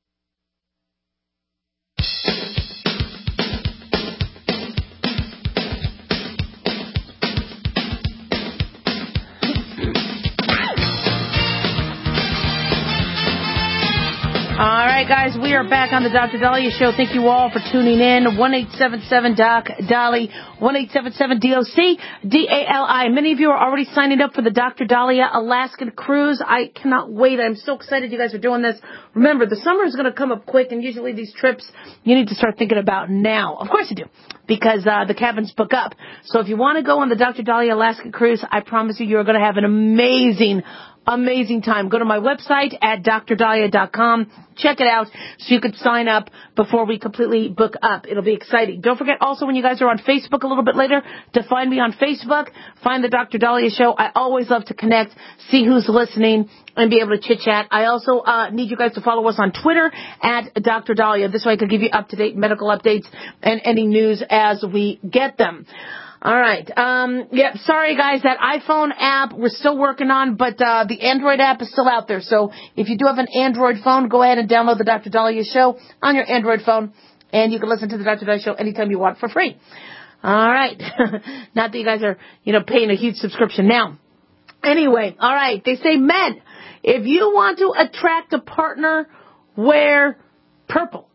All right, guys, we are back on the Dr. Dahlia Show. Thank you all for tuning in. 1-877-DOC-DALI, 1-877-DOC-DALI. Many of you are already signing up for the Dr. Dahlia Alaskan Cruise. I cannot wait. I'm so excited you guys are doing this. Remember, the summer is going to come up quick, and usually these trips you need to start thinking about now. Of course you do, because the cabins book up. So if you want to go on the Dr. Dahlia Alaskan Cruise, I promise you, you're going to have an amazing time. Go to my website at drdahlia.com. Check it out so you could sign up before we completely book up. It'll be exciting. Don't forget also when you guys are on Facebook a little bit later to find me on Facebook. Find the Dr. Dahlia Show. I always love to connect, see who's listening, and be able to chit-chat. I also need you guys to follow us on Twitter at Dr. Dahlia. This way I can give you up-to-date medical updates and any news as we get them. All right. Sorry, guys, that iPhone app we're still working on, but the Android app is still out there. So if you do have an Android phone, go ahead and download the Dr. Dahlia Show on your Android phone, and you can listen to the Dr. Dahlia Show anytime you want for free. All right. Not that you guys are, paying a huge subscription now. Anyway, all right. They say, men, if you want to attract a partner, wear purple.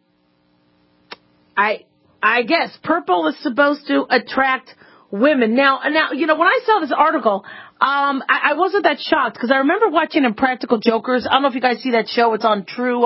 I guess purple is supposed to attract women. Now, when I saw this article, I wasn't that shocked because I remember watching Impractical Jokers. I don't know if you guys see that show. It's on True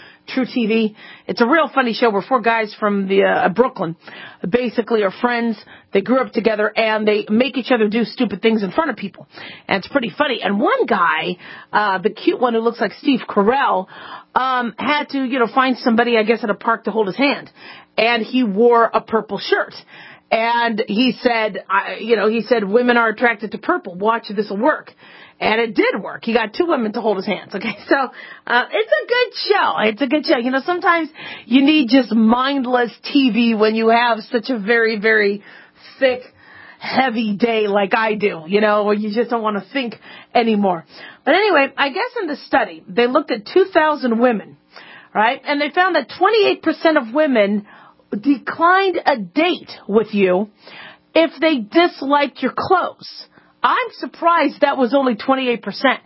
TV. It's a real funny show where 4 guys from the Brooklyn basically are friends. They grew up together and they make each other do stupid things in front of people. And it's pretty funny. And one guy, the cute one who looks like Steve Carell, had to, find somebody, I guess, at a park to hold his hand. And he wore a purple shirt. And he said, women are attracted to purple. Watch, this will work. And it did work. He got 2 women to hold his hands. Okay, so it's a good show. It's a good show. Sometimes you need just mindless TV when you have such a very, very thick, heavy day like I do, where you just don't want to think anymore. But anyway, I guess in the study, they looked at 2,000 women, right? And they found that 28% of women declined a date with you if they disliked your clothes. I'm surprised that was only 28%.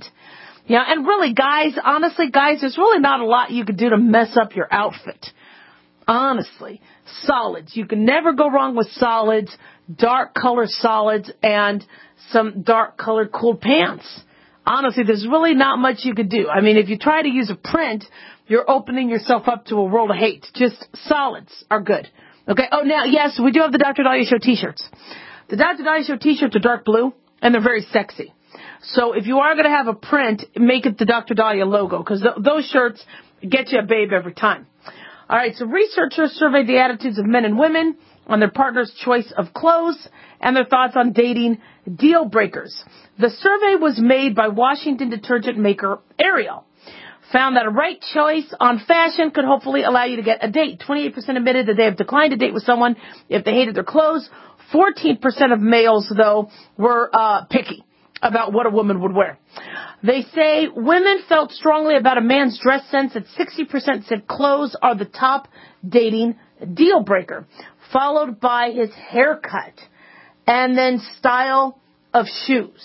And really, guys, there's really not a lot you could do to mess up your outfit. Honestly, solids. You can never go wrong with solids, dark color solids, and some dark colored cool pants. Honestly, there's really not much you could do. I mean, if you try to use a print, you're opening yourself up to a world of hate. Just solids are good. Okay. Oh, now, yes, we do have the Dr. Dahlia Show t-shirts. The Dr. Dahlia Show t-shirts are dark blue, and they're very sexy. So if you are going to have a print, make it the Dr. Dahlia logo, because those shirts get you a babe every time. All right, so researchers surveyed the attitudes of men and women on their partner's choice of clothes and their thoughts on dating deal breakers. The survey was made by Washington detergent maker Ariel. Found that a right choice on fashion could hopefully allow you to get a date. 28% admitted that they have declined a date with someone if they hated their clothes. 14% of males, though, were picky about what a woman would wear. They say women felt strongly about a man's dress sense, and 60% said clothes are the top dating deal breaker, followed by his haircut, and then style of shoes.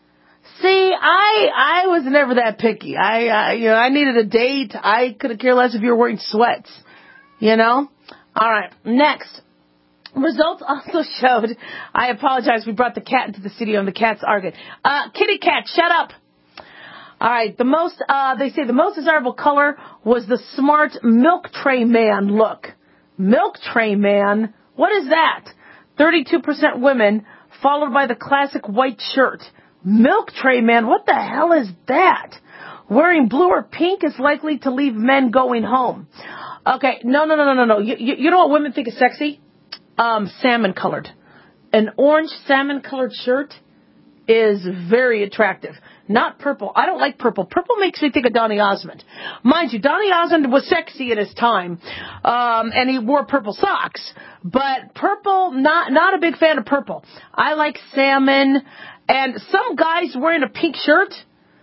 See, I was never that picky. I needed a date. I could care less if you were wearing sweats, All right, next. Results also showed, I apologize, we brought the cat into the studio and the cat's arguing. Kitty cat, shut up. All right, they say the most desirable color was the smart milk tray man look. Milk tray man? What is that? 32% women, followed by the classic white shirt. Milk tray man, what the hell is that? Wearing blue or pink is likely to leave men going home. Okay, no. You know what women think is sexy? Salmon colored. An orange salmon colored shirt is very attractive. Not purple. I don't like purple. Purple makes me think of Donny Osmond. Mind you, Donny Osmond was sexy in his time, and he wore purple socks. But purple, not a big fan of purple. I like salmon, and some guys wearing a pink shirt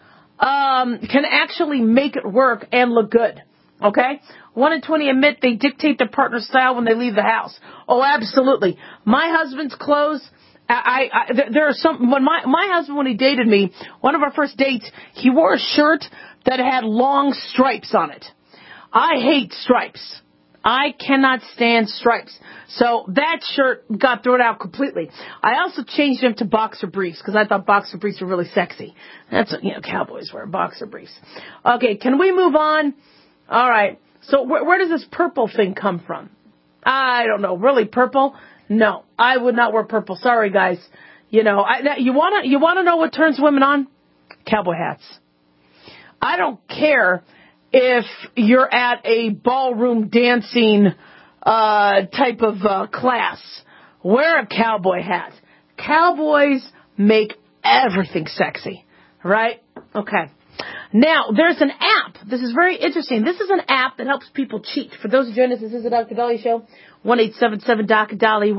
can actually make it work and look good. Okay? 1 in 20 admit they dictate their partner's style when they leave the house. Oh, absolutely. My husband's clothes, there are some, when my husband, when he dated me, one of our first dates, he wore a shirt that had long stripes on it. I hate stripes. I cannot stand stripes. So that shirt got thrown out completely. I also changed him to boxer briefs because I thought boxer briefs were really sexy. That's what, cowboys wear, boxer briefs. Okay, can we move on? All right. So where does this purple thing come from? I don't know. Really, purple? No, I would not wear purple. Sorry, guys. You wanna know what turns women on? Cowboy hats. I don't care if you're at a ballroom dancing type of class. Wear a cowboy hat. Cowboys make everything sexy, right? Okay. Now, there's an app. This is very interesting. This is an app that helps people cheat. For those who join us, this is the Dr. Dahlia Show. 1-877-DOC-DALI,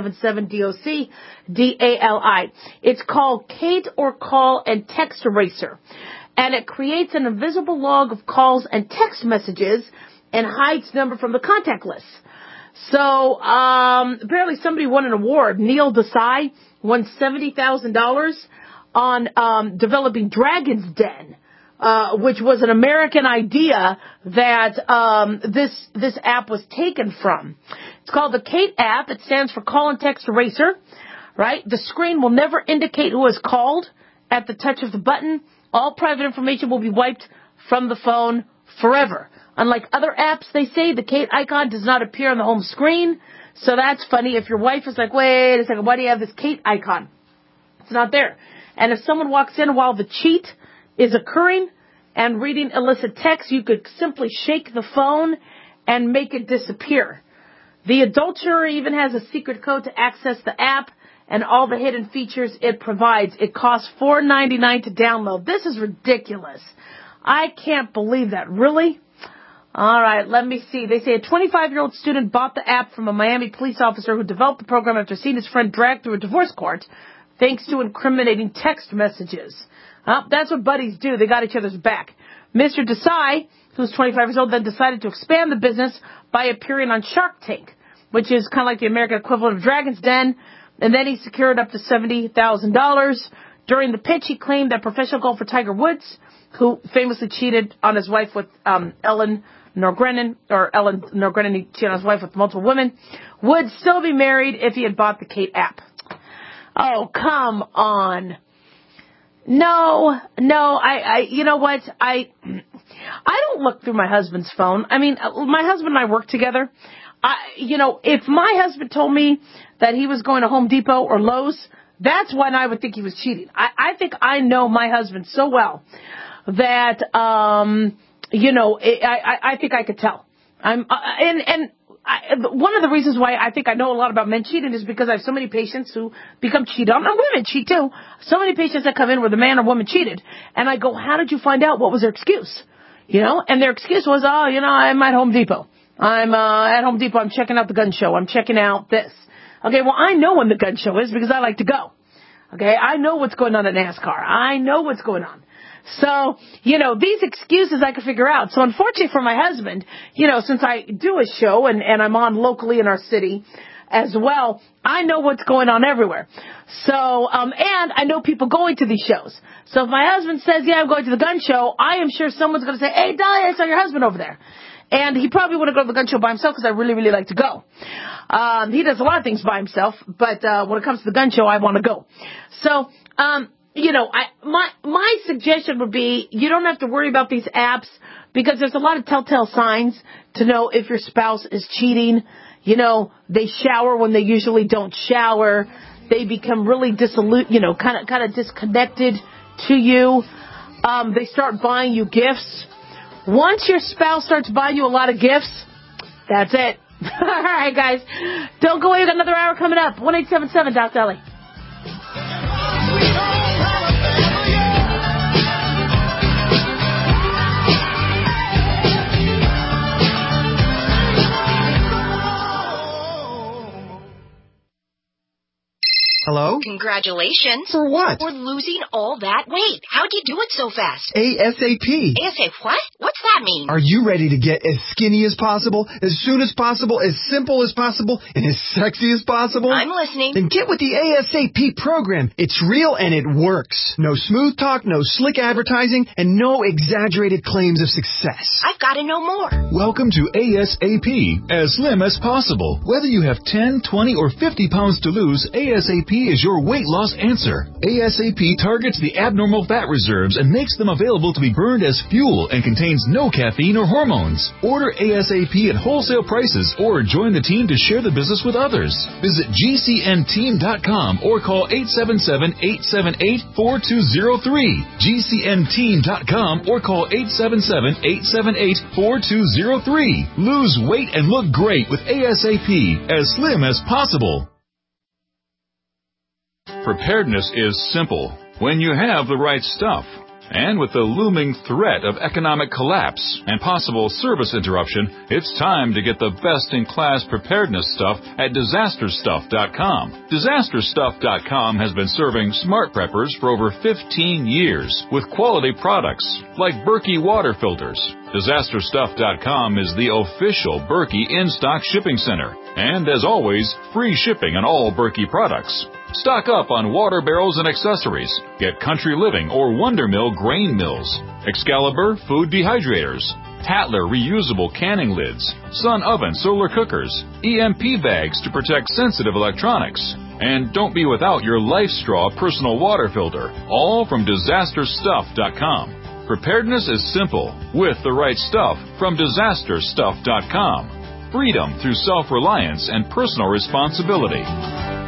1-877-DOC-DALI. It's called Kate or Call and Text Eraser. And it creates an invisible log of calls and text messages and hides number from the contact list. So apparently somebody won an award. Neil Desai won $70,000 on developing Dragon's Den, which was an American idea that this app was taken from. It's called the Kate app. It stands for Call and Text Eraser, right? The screen will never indicate who has called at the touch of the button. All private information will be wiped from the phone forever. Unlike other apps, they say, the Kate icon does not appear on the home screen. So that's funny. If your wife is like, wait a second, why do you have this Kate icon? It's not there. And if someone walks in while the cheat is occurring and reading illicit text, you could simply shake the phone and make it disappear. The adulterer even has a secret code to access the app and all the hidden features it provides. It costs $4.99 to download. This is ridiculous. I can't believe that. Really? All right, let me see. They say a 25-year-old student bought the app from a Miami police officer who developed the program after seeing his friend dragged through a divorce court thanks to incriminating text messages. That's what buddies do. They got each other's back. Mr. Desai, who's 25 years old, then decided to expand the business by appearing on Shark Tank, which is kind of like the American equivalent of Dragon's Den. And then he secured up to $70,000. During the pitch, he claimed that professional golfer Tiger Woods, who famously cheated on his wife with Ellen Norgrennan, he cheated on his wife with multiple women, would still be married if he had bought the Kate app. Oh, come on. No, you know what? I don't look through my husband's phone. I mean, my husband and I work together. If my husband told me that he was going to Home Depot or Lowe's, that's when I would think he was cheating. I think I know my husband so well that, I think I could tell. One of the reasons why I think I know a lot about men cheating is because I have so many patients who become cheated on. And women cheat too. So many patients that come in where the man or woman cheated. And I go, how did you find out? What was their excuse? And their excuse was, I'm at Home Depot. I'm at Home Depot. I'm checking out the gun show. I'm checking out this. Okay, well, I know when the gun show is because I like to go. Okay, I know what's going on at NASCAR. I know what's going on. So, these excuses I can figure out. So unfortunately for my husband, since I do a show and I'm on locally in our city as well, I know what's going on everywhere. So, and I know people going to these shows. So if my husband says, yeah, I'm going to the gun show, I am sure someone's going to say, hey, Dolly, I saw your husband over there. And he probably wouldn't go to the gun show by himself because I really, really like to go. He does a lot of things by himself, but when it comes to the gun show, I want to go. So, my suggestion would be you don't have to worry about these apps because there's a lot of telltale signs to know if your spouse is cheating. They shower when they usually don't shower. They become really kind of disconnected to you. They start buying you gifts. Once your spouse starts buying you a lot of gifts, that's it. All right, guys. Don't go away. We've got another hour coming up. 1-877 Doc Dolly. Hello? Congratulations. For what? For losing all that weight. How'd you do it so fast? ASAP. ASAP what? What's that mean? Are you ready to get as skinny as possible, as soon as possible, as simple as possible, and as sexy as possible? I'm listening. Then get with the ASAP program. It's real and it works. No smooth talk, no slick advertising, and no exaggerated claims of success. I've got to know more. Welcome to ASAP, as slim as possible. Whether you have 10, 20, or 50 pounds to lose, ASAP is your weight loss answer. ASAP targets the abnormal fat reserves and makes them available to be burned as fuel and contains no caffeine or hormones. Order ASAP at wholesale prices or join the team to share the business with others. Visit GCNteam.com or call 877-878-4203. GCNteam.com or call 877-878-4203. Lose weight and look great with ASAP, as slim as possible. Preparedness is simple when you have the right stuff. And with the looming threat of economic collapse and possible service interruption, it's time to get the best-in-class preparedness stuff at DisasterStuff.com. DisasterStuff.com has been serving smart preppers for over 15 years with quality products like Berkey water filters. DisasterStuff.com is the official Berkey in-stock shipping center. And as always, free shipping on all Berkey products. Stock up on water barrels and accessories. Get Country Living or Wonder Mill grain mills, Excalibur food dehydrators, Tatler reusable canning lids, Sun oven solar cookers, EMP bags to protect sensitive electronics. And don't be without your LifeStraw personal water filter, all from DisasterStuff.com. Preparedness is simple with the right stuff from DisasterStuff.com. Freedom through self-reliance and personal responsibility.